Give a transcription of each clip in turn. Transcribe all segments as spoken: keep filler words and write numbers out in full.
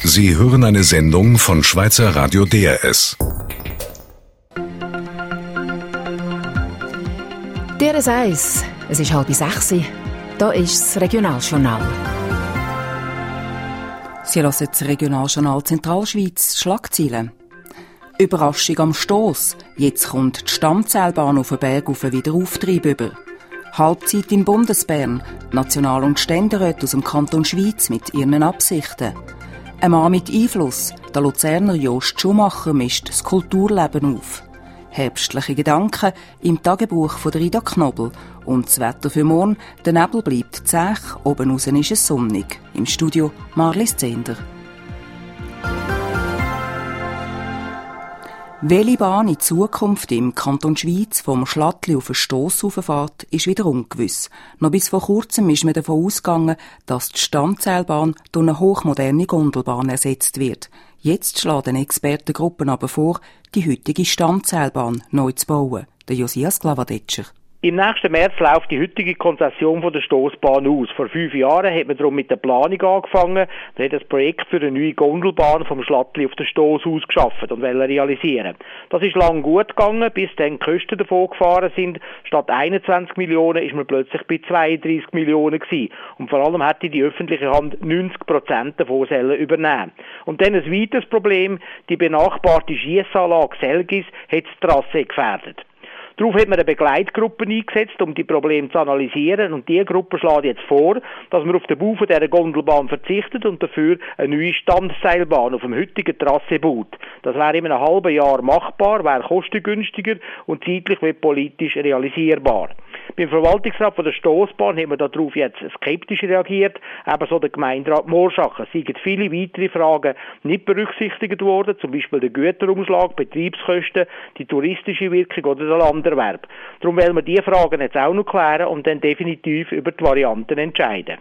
Sie hören eine Sendung von Schweizer Radio D R S. D R S eins, es ist halb sechs. Da ist das Regionaljournal. Sie hören das Regionaljournal Zentralschweiz, Schlagzeilen. Überraschung am Stoss. Jetzt kommt die Stammzellbahn auf den Berg auf einen Wiederauftrieb über. Halbzeit in Bundesbern. National- und Ständeräte aus dem Kanton Schweiz mit ihren Absichten. Ein Mann mit Einfluss. Der Luzerner Jost Schumacher mischt das Kulturleben auf. Herbstliche Gedanken im Tagebuch von Ida Knobel. Und das Wetter für morgen, der Nebel bleibt zäh, oben raus ist es sonnig. Im Studio Marlies Zehnder. Welche Bahn in Zukunft im Kanton Schweiz vom Schlattli auf den Stoss rauffährt, ist wieder ungewiss. Noch bis vor kurzem ist man davon ausgegangen, dass die Stammzellbahn durch eine hochmoderne Gondelbahn ersetzt wird. Jetzt schlägt eine Expertengruppe aber vor, die heutige Stammzellbahn neu zu bauen. Der Josias Glavadetscher. Im nächsten März läuft die heutige Konzession von der Stossbahn aus. Vor fünf Jahren hat man darum mit der Planung angefangen. Man hat das Projekt für eine neue Gondelbahn vom Schlattli auf den Stoss ausgeschafft und wollen realisieren. Das ist lang gut gegangen, bis dann die Kosten davon gefahren sind. Statt einundzwanzig Millionen ist man plötzlich bei zweiunddreissig Millionen gewesen. Und vor allem hätte die öffentliche Hand neunzig Prozent davon übernehmen. Und dann ein weiteres Problem: die benachbarte Schiessanlage Selgis hat die Trasse gefährdet. Darauf hat man eine Begleitgruppe eingesetzt, um die Probleme zu analysieren. Und diese Gruppe schlägt jetzt vor, dass man auf den Bau dieser Gondelbahn verzichtet und dafür eine neue Stammseilbahn auf dem heutigen Trasse baut. Das wäre in einem halben Jahr machbar, wäre kostengünstiger und zeitlich wie politisch realisierbar. Beim Verwaltungsrat von der Stossbahn haben wir darauf jetzt skeptisch reagiert, ebenso der Gemeinderat Morschachen. Es sind viele weitere Fragen nicht berücksichtigt worden, zum Beispiel der Güterumschlag, Betriebskosten, die touristische Wirkung oder der Landerwerb. Darum wollen wir diese Fragen jetzt auch noch klären und dann definitiv über die Varianten entscheiden.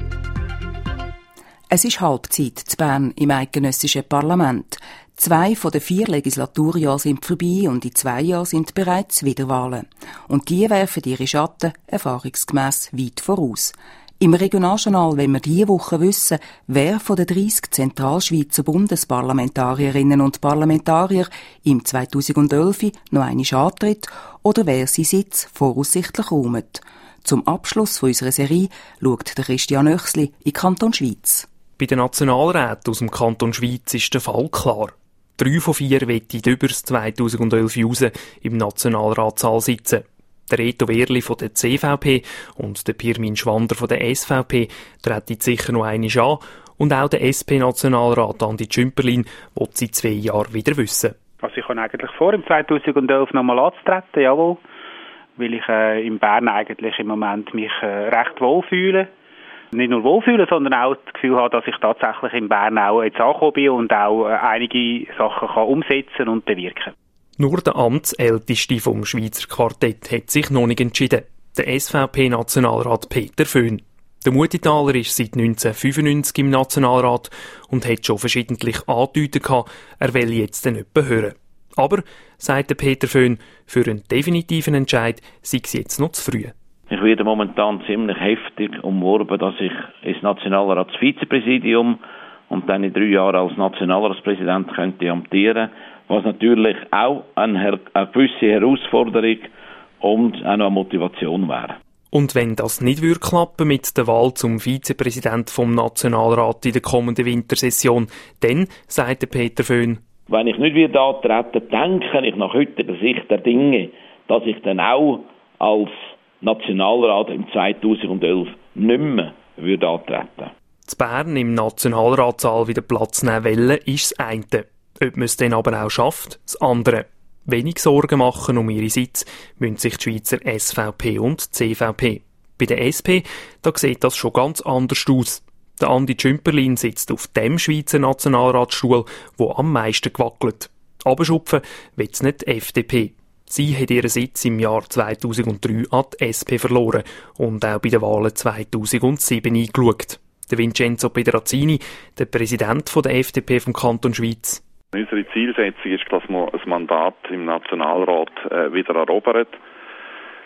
Es ist Halbzeit zu Bern im eidgenössischen Parlament. Zwei von den vier Legislaturjahren sind vorbei und in zwei Jahren sind bereits Wiederwahlen. Und die werfen ihre Schatten erfahrungsgemäss weit voraus. Im Regionaljournal wollen wir diese Woche wissen, wer von den dreissig Zentralschweizer Bundesparlamentarierinnen und Parlamentarier im zweitausendelf noch einmal antritt oder wer seinen Sitz voraussichtlich räumt. Zum Abschluss von unserer Serie schaut der Christian Oechsli in Kanton Schweiz. Bei den Nationalräten aus dem Kanton Schweiz ist der Fall klar. Drei von vier wollen über das zweitausendelf raus im Nationalratssaal sitzen. Der Reto Wehrli von der C V P und der Pirmin Schwander von der S V P treten sicher noch einmal an. Und auch der S P-Nationalrat Andi Tschümperlin will seit zwei Jahren wieder wissen. Also ich habe eigentlich vor, im zweitausendelf nochmal anzutreten, jawohl. Weil ich äh, in Bern eigentlich im Moment mich äh, recht wohl fühle. Nicht nur wohlfühlen, sondern auch das Gefühl habe, dass ich tatsächlich in Bern auch jetzt angekommen bin und auch einige Sachen kann umsetzen und bewirken. Nur der Amtsälteste vom Schweizer Quartett hat sich noch nicht entschieden. Der S V P-Nationalrat Peter Föhn. Der Mutigtaler ist seit neunzehnhundertfünfundneunzig im Nationalrat und hat schon verschiedentlich angedeutet, er will jetzt den jemanden hören. Aber, sagt der Peter Föhn, für einen definitiven Entscheid sei es jetzt noch zu früh. Ich werde momentan ziemlich heftig umworben, dass ich ins Nationalratsvizepräsidium und dann in drei Jahren als Nationalratspräsident könnte amtieren, was natürlich auch eine, eine gewisse Herausforderung und auch noch eine Motivation wäre. Und wenn das nicht würde klappen mit der Wahl zum Vizepräsident vom Nationalrat in der kommenden Wintersession, dann, sagt Peter Föhn, wenn ich nicht wieder antrete, denke ich nach heutiger Sicht der Dinge, dass ich dann auch als Nationalrat im zweitausendelf nicht mehr würde antreten. Zu Bern im Nationalratssaal wieder Platz nehmen wollen, ist das eine. Ob man es dann aber auch schafft, das andere. Wenig Sorgen machen um ihre Sitz müssen sich die Schweizer S V P und C V P. Bei der S P, da sieht das schon ganz anders aus. Der Andi Tschümperlin sitzt auf dem Schweizer Nationalratsstuhl, wo am meisten gewackelt. Abschupfen will es nicht die F D P. Sie hat ihren Sitz im Jahr zweitausenddrei an die S P verloren und auch bei den Wahlen zweitausendsieben eingeschaut. Der Vincenzo Pedrazzini, der Präsident der F D P vom Kanton Schweiz. Unsere Zielsetzung ist, dass man ein Mandat im Nationalrat äh, wieder erobert.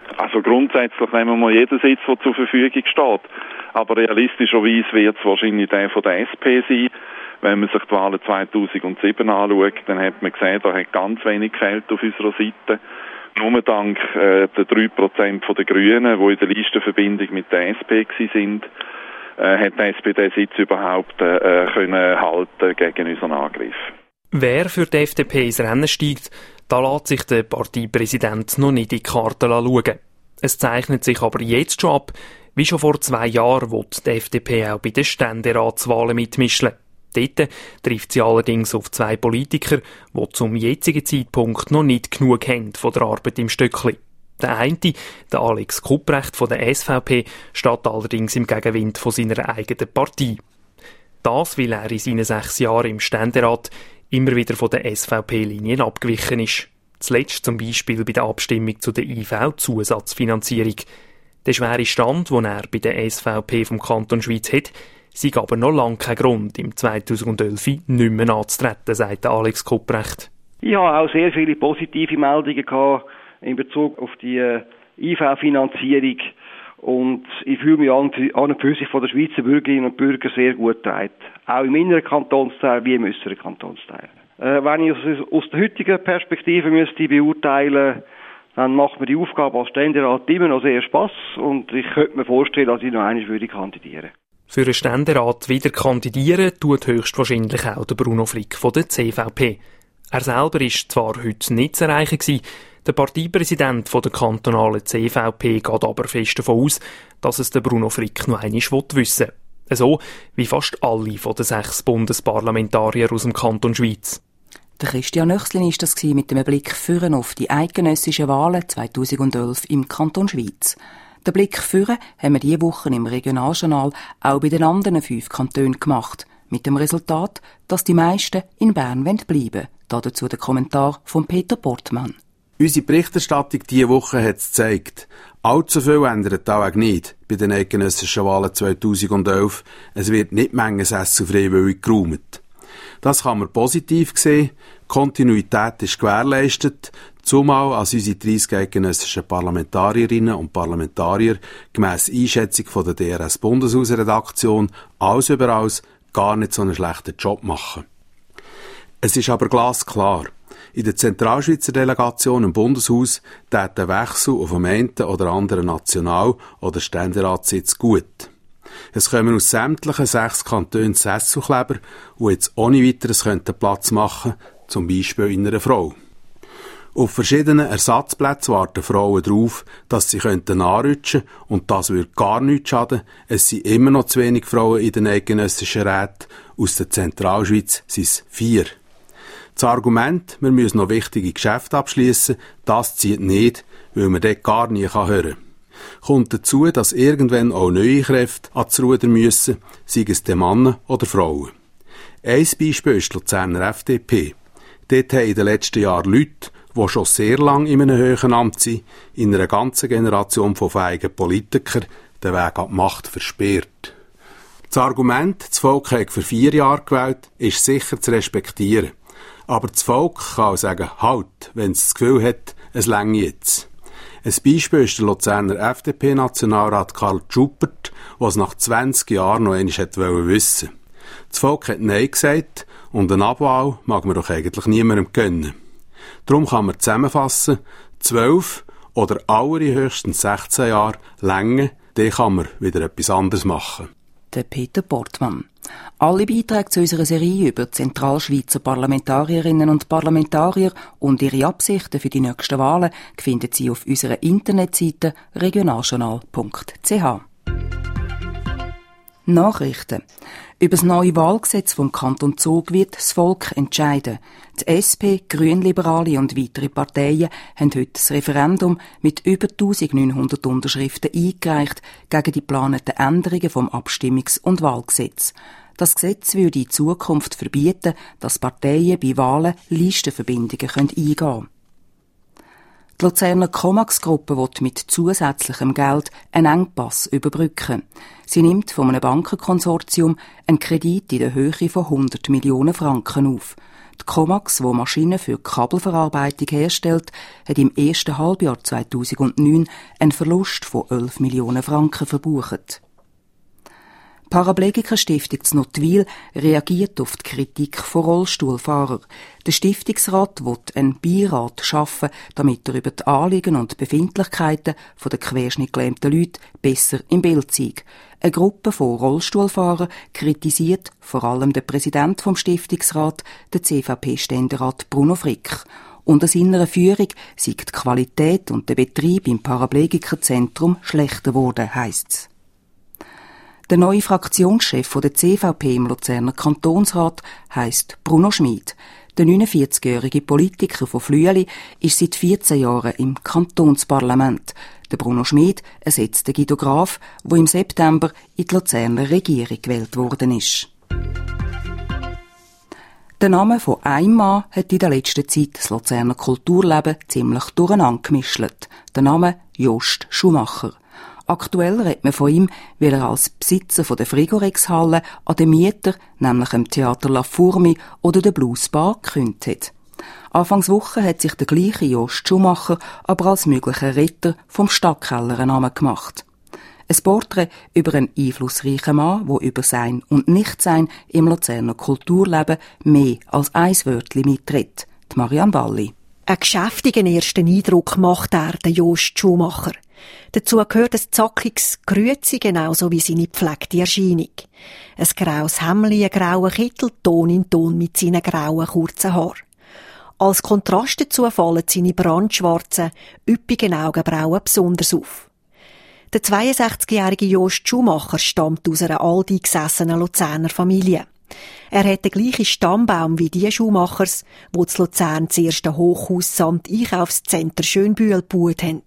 Also grundsätzlich nehmen wir jeden Sitz, der zur Verfügung steht. Aber realistischerweise wird es wahrscheinlich der von der S P sein. Wenn man sich die Wahlen zweitausendsieben anschaut, dann hat man gesehen, da hat ganz wenig gefehlt auf unserer Seite. Nur dank äh, der drei Prozent der Grünen, die in der Listenverbindung mit der S P waren, äh, hat die S P den Sitz überhaupt äh, können halten gegen unseren Angriff. Wer für die F D P ins Rennen steigt, da lässt sich der Parteipräsident noch nicht in die Karten schauen. Es zeichnet sich aber jetzt schon ab, wie schon vor zwei Jahren will die F D P auch bei den Ständeratswahlen mitmischen. Dort trifft sie allerdings auf zwei Politiker, die zum jetzigen Zeitpunkt noch nicht genug haben von der Arbeit im Stöckli. Der eine, der Alex Kupprecht von der S V P, steht allerdings im Gegenwind von seiner eigenen Partei. Das, weil er in seinen sechs Jahren im Ständerat immer wieder von der S V P-Linien abgewichen ist. Zuletzt zum Beispiel bei der Abstimmung zu der I V-Zusatzfinanzierung. Der schwere Stand, den er bei der S V P vom Kanton Schwyz hat, sei aber noch lange kein Grund, im zweitausendelf nicht mehr anzutreten, sagt Alex Kupprecht. Ich habe auch sehr viele positive Meldungen gehabt in Bezug auf die äh, I V-Finanzierung und ich fühle mich an, an und für sich von den Schweizer Bürgerinnen und Bürgern sehr gut getragen. Auch im inneren Kantonsteil wie im äußeren Kantonsteil. Äh, wenn ich aus, aus der heutigen Perspektive müsste beurteilen, dann macht mir die Aufgabe als Ständerat immer noch sehr Spass und ich könnte mir vorstellen, dass ich noch einmal würde kandidieren. Für einen Ständerat wieder kandidieren tut höchstwahrscheinlich auch der Bruno Flick von der C V P. Er selber ist zwar heute nicht zu erreichen gewesen, der Parteipräsident von der kantonalen C V P geht aber fest davon aus, dass es der Bruno Flick noch einmal wissen will. So wie fast alle von den sechs Bundesparlamentarier aus dem Kanton Schwyz. Der Christian Nöchslin war das mit einem Blick führen auf die eidgenössischen Wahlen zweitausendelf im Kanton Schwyz. Den Blick führen haben wir diese Woche im Regionaljournal auch bei den anderen fünf Kantonen gemacht. Mit dem Resultat, dass die meisten in Bern bleiben wollen. Dazu der Kommentar von Peter Portmann. Unsere Berichterstattung diese Woche hat es gezeigt. Allzu viel ändert auch nicht bei den eidgenössischen Wahlen zweitausendelf. Es wird nicht Mengensessen freiwillig geräumt. Das kann man positiv sehen. Kontinuität ist gewährleistet, zumal als unsere dreissig eidgenössischen Parlamentarierinnen und Parlamentarier gemäss Einschätzung von der D R S-Bundeshausredaktion alles über alles gar nicht so einen schlechten Job machen. Es ist aber glasklar. In der Zentralschweizer Delegation im Bundeshaus tät der Wechsel auf dem einen oder anderen National- oder Ständeratssitz gut. Es kommen aus sämtlichen sechs Kantonen Sesselkleber, die jetzt ohne weiteres Platz machen könnten, zum Beispiel in einer Frau. Auf verschiedenen Ersatzplätzen warten Frauen darauf, dass sie anrutschen könnten und das würde gar nichts schaden. Es sind immer noch zu wenig Frauen in den eidgenössischen Räten. Aus der Zentralschweiz sind es vier. Das Argument, wir müssen noch wichtige Geschäfte abschliessen, das zieht nicht, weil man dort gar nie hören kann. Kommt dazu, dass irgendwann auch neue Kräfte ans Ruder müssen, sei es die Männer oder Frauen. Ein Beispiel ist die Luzerner F D P. Dort haben in den letzten Jahren Leute, die schon sehr lange in einem hohen Amt sind, in einer ganzen Generation von fähigen Politikern den Weg an die Macht versperrt. Das Argument, das Volk hat für vier Jahre gewählt, ist sicher zu respektieren. Aber das Volk kann auch sagen, halt, wenn es das Gefühl hat, es länge jetzt. Ein Beispiel ist der Luzerner F D P-Nationalrat Karl Schuppert, der es nach zwanzig Jahren noch einmal wissen wollte. Das Volk hat Nein gesagt und eine Abwahl mag man doch eigentlich niemandem gönnen. Darum kann man zusammenfassen, zwölf oder allerhöchstens sechzehn Jahre Länge, dann kann man wieder etwas anderes machen. Der Peter Portmann. Alle Beiträge zu unserer Serie über Zentralschweizer Parlamentarierinnen und Parlamentarier und ihre Absichten für die nächsten Wahlen finden Sie auf unserer Internetseite regionaljournal punkt c h. Nachrichten. Über das neue Wahlgesetz vom Kanton Zug wird das Volk entscheiden. Die S P, Grünliberale und weitere Parteien haben heute das Referendum mit über eintausendneunhundert Unterschriften eingereicht gegen die geplanten Änderungen vom Abstimmungs- und Wahlgesetz. Das Gesetz würde in Zukunft verbieten, dass Parteien bei Wahlen Listenverbindungen eingehen können. Die Luzerner Comax-Gruppe will mit zusätzlichem Geld einen Engpass überbrücken. Sie nimmt von einem Bankenkonsortium einen Kredit in der Höhe von hundert Millionen Franken auf. Die Comax, die Maschinen für Kabelverarbeitung herstellt, hat im ersten Halbjahr zweitausendneun einen Verlust von elf Millionen Franken verbucht. Die Paraplegiker-Stiftung Znotwil reagiert auf die Kritik von Rollstuhlfahrern. Der Stiftungsrat will einen Beirat schaffen, damit er über die Anliegen und Befindlichkeiten der querschnittgelähmten Leute besser im Bild zeigt. Eine Gruppe von Rollstuhlfahrern kritisiert vor allem den Präsident vom Stiftungsrat, den C V P-Ständerat Bruno Frick. Unter seiner Führung sei die Qualität und der Betrieb im Paraplegikerzentrum schlechter geworden, heisst's. Der neue Fraktionschef der C V P im Luzerner Kantonsrat heisst Bruno Schmid. Der neunundvierzigjährige Politiker von Flüeli ist seit vierzehn Jahren im Kantonsparlament. Der Bruno Schmid ersetzt den Guido Graf, der im September in die Luzerner Regierung gewählt worden ist. Der Name von einem Mann hat in der letzten Zeit das Luzerner Kulturleben ziemlich durcheinander gemischt. Der Name Jost Schumacher. Aktuell redet man von ihm, weil er als Besitzer von der Frigorex-Halle an den Mieter, nämlich dem Theater La Fourmi oder der Bluesbar, gekündigt hat. Anfangs Woche hat sich der gleiche Jost Schumacher aber als möglicher Retter vom Stadtkeller einen Namen gemacht. Ein Porträt über einen einflussreichen Mann, der über sein und Nichtsein im Luzerner Kulturleben mehr als ein Wörtchen mitredet. Die Marianne Balli. Einen geschäftigen ersten Eindruck macht er, der Jost Schumacher. Dazu gehört ein zackiges Grüezi, genauso wie seine gepflegte Erscheinung. Ein graues Hemdli, ein grauer Kittel, Ton in Ton mit seinen grauen, kurzen Haaren. Als Kontrast dazu fallen seine brandschwarzen, üppigen Augenbrauen besonders auf. Der zweiundsechzigjährige Jost Schumacher stammt aus einer alteingesessenen Luzerner Familie. Er hat den gleichen Stammbaum wie die Schumachers, die zu Luzern das erste Hochhaus samt Einkaufszentrum Schönbühl gebaut haben.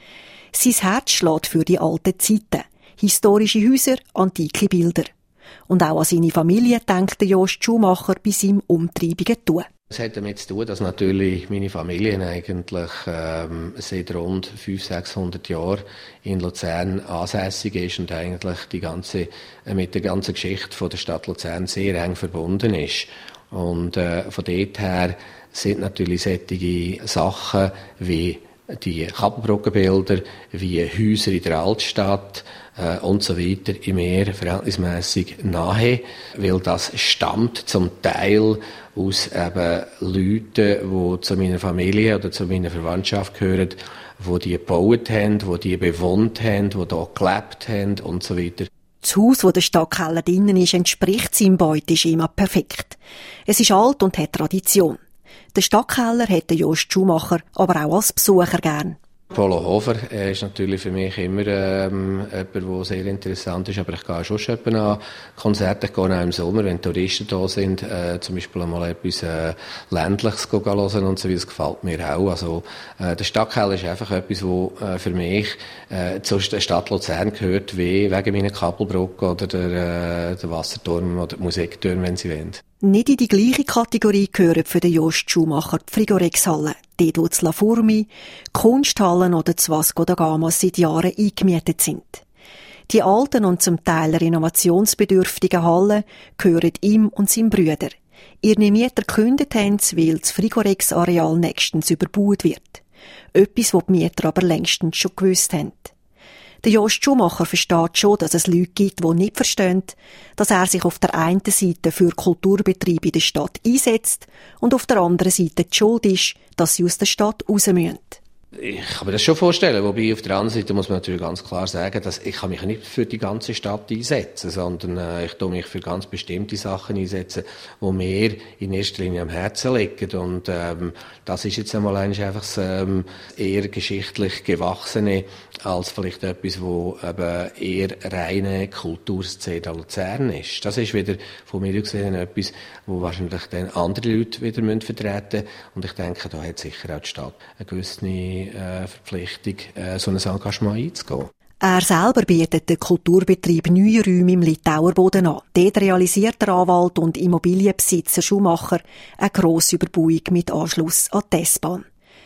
Sein Herz schlägt für die alten Zeiten, historische Häuser, antike Bilder. Und auch an seine Familie denkt der Jost Schumacher bei seinem umtriebigen Tun. Es hat damit zu tun, dass natürlich meine Familie eigentlich ähm, seit rund fünfhundert, sechshundert Jahren in Luzern ansässig ist und eigentlich die ganze, äh, mit der ganzen Geschichte von der Stadt Luzern sehr eng verbunden ist. Und äh, von dort her sind natürlich solche Sachen wie die Kappenbrückenbilder, wie Häuser in der Altstadt äh, und so weiter im Meer verhältnismäßig nahe, weil das stammt zum Teil aus eben Leuten, die zu meiner Familie oder zu meiner Verwandtschaft gehören, die die gebaut haben, die die bewohnt haben, die hier gelebt haben und so weiter. Das Haus, wo der Stadtkeller drinnen ist, entspricht seinem Beutisch immer perfekt. Es ist alt und hat Tradition. Der Stadtkeller hätte Jost Schumacher aber auch als Besucher gern. Polo Hofer äh, ist natürlich für mich immer ähm, jemand, der sehr interessant ist, aber ich gehe schon schon an Konzerte, ich gehe auch im Sommer, wenn Touristen da sind, äh, zum Beispiel mal etwas äh, Ländliches hören und so, wie das gefällt mir auch. Also äh, der Stadtkeller ist einfach etwas, wo äh, für mich äh, zur Stadt Luzern gehört, wie wegen meiner Kabelbrücke oder der, äh, der Wasserturm oder der Musikturm, wenn Sie wollen. Nicht in die gleiche Kategorie gehören für den Jost Schumacher die Frigorex-Halle, dort wo die La Fourmi, Kunsthallen oder das Vasco da Gama seit Jahren eingemietet sind. Die alten und zum Teil renovationsbedürftigen Hallen gehören ihm und seinem Brüder. Ihre Mieter gekündigt haben, weil das Frigorex-Areal nächstens überbaut wird. Etwas, was die Mieter aber längstens schon gewusst haben. Der Jost Schumacher versteht schon, dass es Leute gibt, die nicht verstehen, dass er sich auf der einen Seite für Kulturbetriebe in der Stadt einsetzt und auf der anderen Seite die Schuld ist, dass sie aus der Stadt raus müssen. Ich kann mir das schon vorstellen, wobei auf der anderen Seite muss man natürlich ganz klar sagen, dass ich kann mich nicht für die ganze Stadt einsetzen, sondern äh, ich tue mich für ganz bestimmte Sachen einsetzen, die mir in erster Linie am Herzen liegen. Und ähm, das ist jetzt einmal einfach ähm, eher geschichtlich Gewachsene als vielleicht etwas, wo eben eher reine Kulturszene Luzern ist. Das ist wieder von mir gesehen etwas, wo wahrscheinlich dann andere Leute wieder vertreten müssen. Und ich denke, da hat sicher auch die Stadt eine gewisse äh, Verpflichtung, äh, so ein Engagement einzugehen. Er selber bietet den Kulturbetrieb neue Räume im Litauer Boden an. Dort realisiert der Anwalt und Immobilienbesitzer Schumacher eine grosse Überbauung mit Anschluss an die S-Bahn.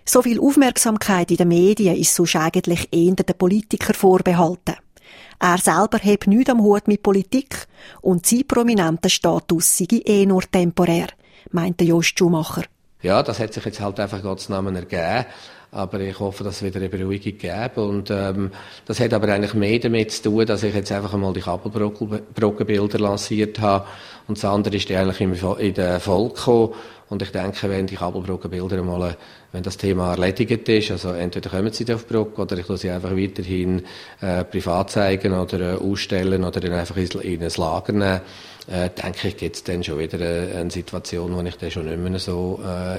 So viel Aufmerksamkeit in den Medien ist sonst eigentlich eher den Politikern vorbehalten. Er selber hat nichts am Hut mit Politik und sein prominenter Status sei eh nur temporär, meinte Jost Schumacher. Ja, das hat sich jetzt halt einfach Gottes Namen ergeben. Aber ich hoffe, dass es wieder eine Beruhigung gibt. Und ähm, das hat aber eigentlich mehr damit zu tun, dass ich jetzt einfach einmal die Kabelbrückenbilder lanciert habe. Und das andere ist eigentlich in der Folge gekommen. Und ich denke, wenn die Kabelbrückenbilder einmal, wenn das Thema erledigt ist, also entweder kommen sie auf die Brücke oder ich lasse sie einfach weiterhin äh, privat zeigen oder äh, ausstellen oder dann einfach in ein Lager nehmen, äh, denke ich, gibt es dann schon wieder eine, eine Situation, wo ich dann schon nicht mehr so äh,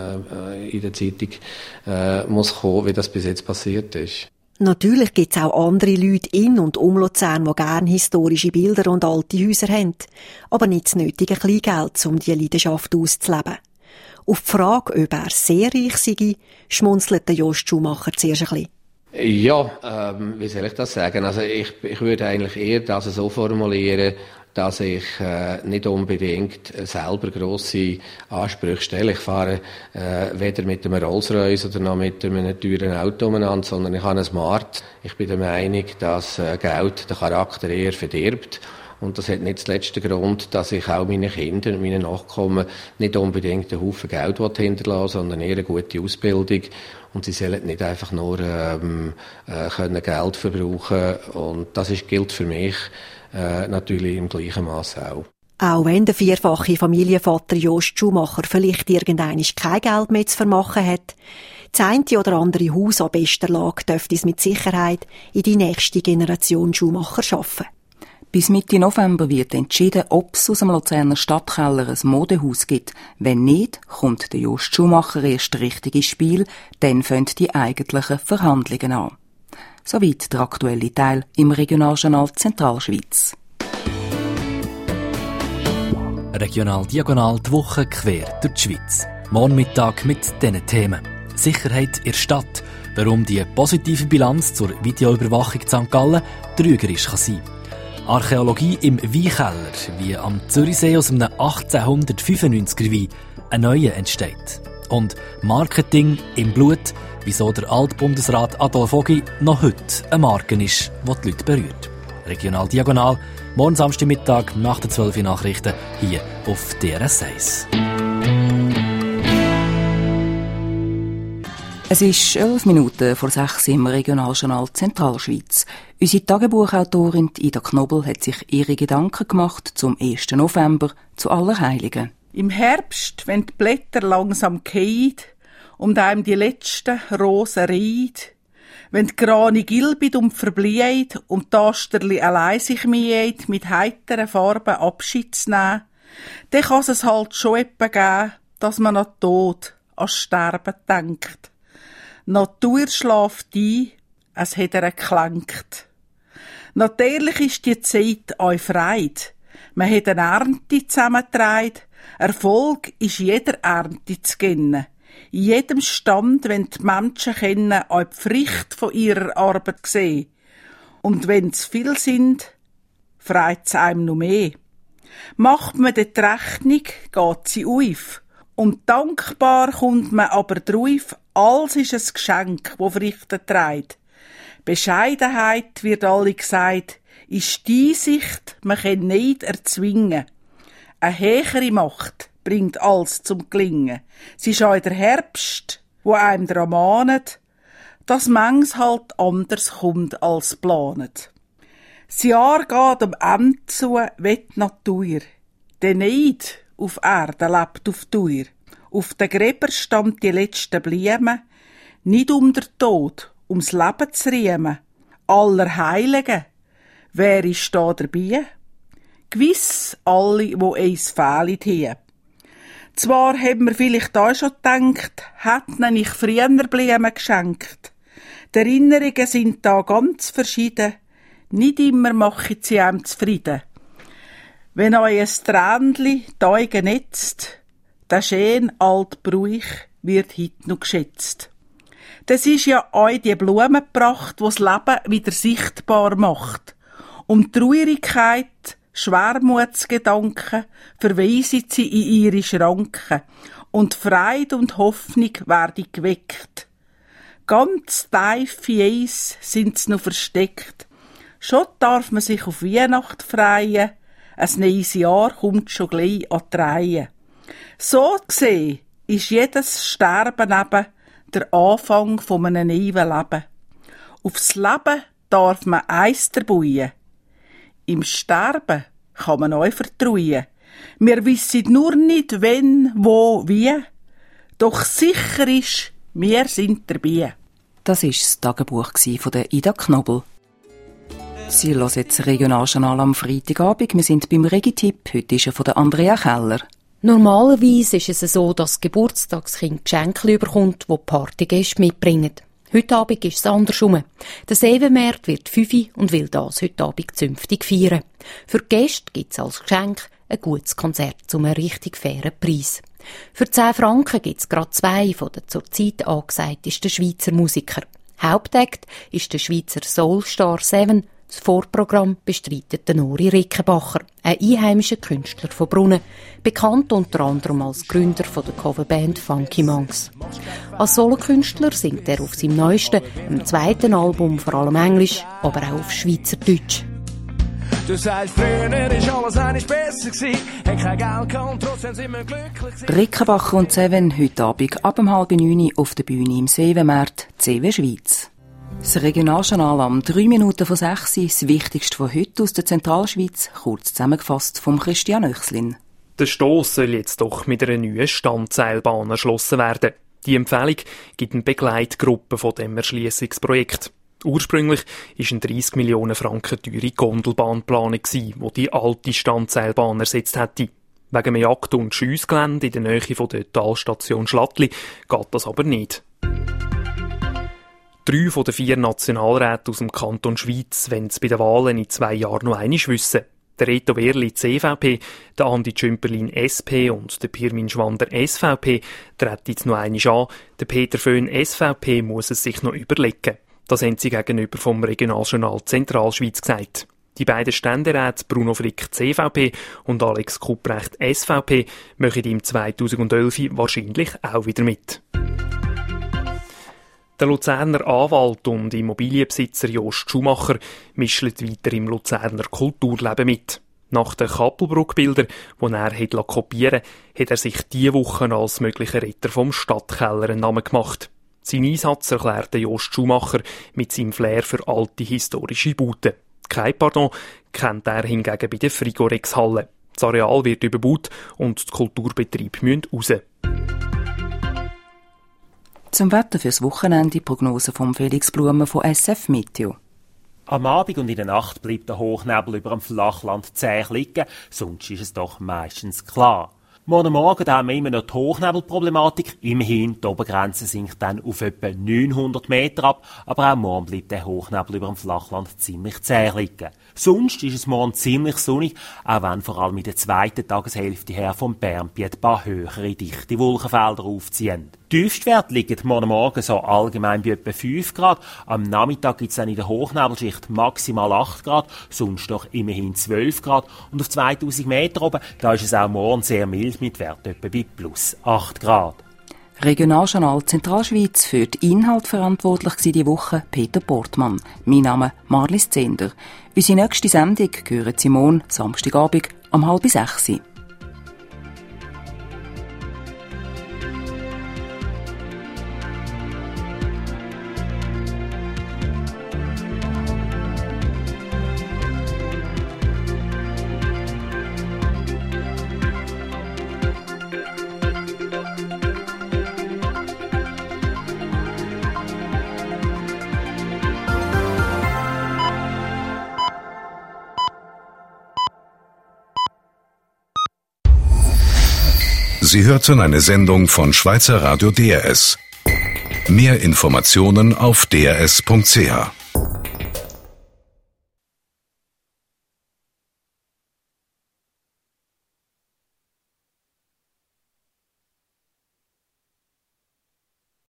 äh, in der Zeitung äh, muss kommen, wie das bis jetzt passiert ist. Natürlich gibt es auch andere Leute in und um Luzern, die gerne historische Bilder und alte Häuser haben. Aber nicht das nötige Kleingeld, um diese Leidenschaft auszuleben. Auf die Frage, ob er sehr reich sei, schmunzelte Jost Schumacher zuerst ein bisschen. Ja, ähm, wie soll ich das sagen? Also ich, ich würde eigentlich eher das so formulieren, dass ich äh, nicht unbedingt selber grosse Ansprüche stelle. Ich fahre äh, weder mit einem Rolls-Royce oder noch mit einem teuren Auto umeinander, sondern ich habe einen Smart. Ich bin der Meinung, dass äh, Geld den Charakter eher verdirbt. Und das hat nicht zuletzt den Grund, dass ich auch meinen Kindern und meinen Nachkommen nicht unbedingt einen Haufen Geld hinterlassen, sondern eher eine gute Ausbildung. Und sie sollen nicht einfach nur ähm, äh, können Geld verbrauchen. Und das ist, gilt für mich äh, natürlich im gleichen Maß auch. Auch wenn der vierfache Familienvater Jost Schumacher vielleicht irgendeinmal kein Geld mehr zu vermachen hat, das eine oder andere Haus an bester Lage dürfte es mit Sicherheit in die nächste Generation Schumacher schaffen. Bis Mitte November wird entschieden, ob es aus dem Luzerner Stadtkeller ein Modehaus gibt. Wenn nicht, kommt der Jost Schumacher erst richtig ins Spiel, dann fangen die eigentlichen Verhandlungen an. Soweit der aktuelle Teil im Regionaljournal Zentralschweiz. Regional Diagonal die Woche quer durch die Schweiz. Morgen Mittag mit diesen Themen. Sicherheit in der Stadt, warum die positive Bilanz zur Videoüberwachung in Sankt Gallen trügerisch kann sein. Archäologie im Weinkeller, wie am Zürichsee aus einem achtzehnhundertfünfundneunziger Wein ein neuer entsteht. Und Marketing im Blut, wieso der Altbundesrat Adolf Ogi noch heute eine Marke ist, die die Leute berührt. Regional Diagonal, morgen Samstagmittag nach den zwölf Uhr Nachrichten hier auf D R S eins. Es ist elf Minuten vor sechs im Regionaljournal Zentralschweiz. Unsere Tagebuchautorin Ida Knobel hat sich ihre Gedanken gemacht zum ersten November, zu Allerheiligen. Im Herbst, wenn die Blätter langsam fallen und einem die letzten Rosen reihen, wenn die Grane gilbit und verblieht und die Asterli allein sich mieit, mit heiteren Farben Abschied zu nehmen, dann kann es halt schon etwa geben, dass man an den Tod, an das Sterben denkt. Die Natur schläft ein, es hat ihr geklängt. Natürlich ist die Zeit auch Freude. Man hat eine Ernte zusammengetragen. Erfolg ist jeder Ernte zu kennen. In jedem Stand, wenn die Menschen kennen, auch die Früchte von ihrer Arbeit sehen. Und wenn es viel sind, freut es einem noch mehr. Macht man die Rechnung, geht sie auf. Und dankbar kommt man aber drauf, alles ist ein Geschenk, das Früchte trägt. Bescheidenheit, wird alle gesagt, ist die Einsicht, man kann nicht erzwingen. Eine höhere Macht bringt alles zum Gelingen. Es ist auch der Herbst, wo einem daran mahnet, dass manches halt anders kommt als planet. Das Jahr geht am Ende zu, wie die Natur. Der Neid auf Erde lebt auf Dauer. Auf den Gräbern stammt die letzten Blumen, nicht um den Tod, ums Leben zu riemen. Allerheiligen, wer ist da dabei? Gewiss alle, wo eins fehlt hier. Zwar haben wir vielleicht auch schon gedacht, hätten ich früher Blumen geschenkt. Die Erinnerungen sind da ganz verschieden, nicht immer machen sie einem zufrieden. Wenn euch ein Tränchen die Augen netzt, der schön alte Brauch wird heute noch geschätzt. Das ist ja euch die Blumenpracht, die das Leben wieder sichtbar macht. Um Traurigkeit, Schwermutsgedanken verweisen sie in ihre Schranken. und Freude und Hoffnung werde geweckt. Ganz tief in Eis sind's noch versteckt. Schon darf man sich auf Weihnacht freuen, ein neues Jahr kommt schon gleich an die Reihe. So gesehen ist jedes Sterben eben der Anfang von einem neuen Leben. Aufs Leben darf man eins derbuien. Im Sterben kann man euch vertrauen. Wir wissen nur nicht, wenn, wo, wie. Doch sicher ist, wir sind dabei. Das war das Tagebuch von der Ida Knobel. Sie hören jetzt das Regionaljournal am Freitagabend. Wir sind beim Regitipp. Heute ist er von der Andrea Keller. Normalerweise ist es so, dass das Geburtstagskind Geschenke bekommt, die die Partygäste mitbringen. Heute Abend ist es andersrum. Der Sevenmarkt wird fünf und will das heute Abend zünftig feiern. Für die Gäste gibt es als Geschenk ein gutes Konzert zu einem richtig fairen Preis. Für zehn Franken gibt es gerade zwei von den zurzeit angesagtesten Schweizer Musiker. Hauptakt ist der Schweizer Soulstar Seven. Das Vorprogramm bestreitet der Nori Rickenbacher, ein einheimischer Künstler von Brunnen, bekannt unter anderem als Gründer von der Coverband Funky Monks. Als Solokünstler singt er auf seinem neuesten, im zweiten Album vor allem Englisch, aber auch auf Schweizerdeutsch. Du sagst, früher ist alles eigentlich besser gewesen, hat kein Geld gehabt und trotzdem sind wir glücklich gewesen. Rickenbacher und Seven heute Abend ab um halb neun auf der Bühne im Sevenmarkt, Seven Schweiz. Das Regionaljournal am drei Minuten von sechs, das Wichtigste von heute aus der Zentralschweiz, kurz zusammengefasst vom Christian Oechslin. Der Stoss soll jetzt doch mit einer neuen Standseilbahn erschlossen werden. Die Empfehlung gibt eine Begleitgruppe von dem Erschliessungsprojekt. Ursprünglich war eine dreissig Millionen Franken teure Gondelbahn geplant, die die alte Standseilbahn ersetzt hätte. Wegen einem Jagd- und Schiessgelände in der Nähe von der Talstation Schlattli geht das aber nicht. Drei von den vier Nationalräten aus dem Kanton Schweiz wollen es bei den Wahlen in zwei Jahren noch einmal wissen. Der Reto Wehrli, C V P, der Andi Tschümperlin, S P und der Pirmin Schwander, S V P, treten jetzt noch einmal an. Der Peter Föhn, S V P, muss es sich noch überlegen. Das haben sie gegenüber vom Regionaljournal Zentralschweiz gesagt. Die beiden Ständeräte, Bruno Frick, C V P und Alex Kupprecht, S V P, machen im zweitausendelf wahrscheinlich auch wieder mit. Der Luzerner Anwalt und Immobilienbesitzer Jost Schumacher mischt weiter im Luzerner Kulturleben mit. Nach den Kappelbruckbildern, die er hat kopieren lassen, hat er sich diese Woche als möglicher Retter vom Stadtkeller einen Namen gemacht. Sein Einsatz erklärte Jost Schumacher mit seinem Flair für alte historische Bauten. Kein Pardon kennt er hingegen bei der Frigorex-Halle. Das Areal wird überbaut und die Kulturbetriebe müssen raus. Zum Wetter fürs Wochenende Prognose von Felix Blumen von S F Meteo. Am Abend und in der Nacht bleibt der Hochnebel über dem Flachland zäh liegen, sonst ist es doch meistens klar. Morgen Morgen haben wir immer noch die Hochnebelproblematik. Immerhin, die Obergrenze sinkt dann auf etwa neunhundert Meter ab, aber auch morgen bleibt der Hochnebel über dem Flachland ziemlich zäh liegen. Sonst ist es morgen ziemlich sonnig, auch wenn vor allem in der zweiten Tageshälfte her vom Bernbiet ein paar höhere, dichte Wolkenfelder aufziehen. Die Tiefstwerte liegen morgen Morgen so allgemein bei etwa fünf Grad. Am Nachmittag gibt es dann in der Hochnebelschicht maximal acht Grad, sonst doch immerhin zwölf Grad. Und auf zweitausend Meter oben, da ist es auch morgen sehr mild mit Werten etwa bei plus acht Grad. Regionaljournal Zentralschweiz für die Inhalt verantwortlich war diese Woche Peter Portmann. Mein Name Marlies Zender. Unsere nächste Sendung hören Sie morgen, Samstagabend, um halb sechs. Sie hörten eine Sendung von Schweizer Radio D R S. Mehr Informationen auf d r s punkt c h.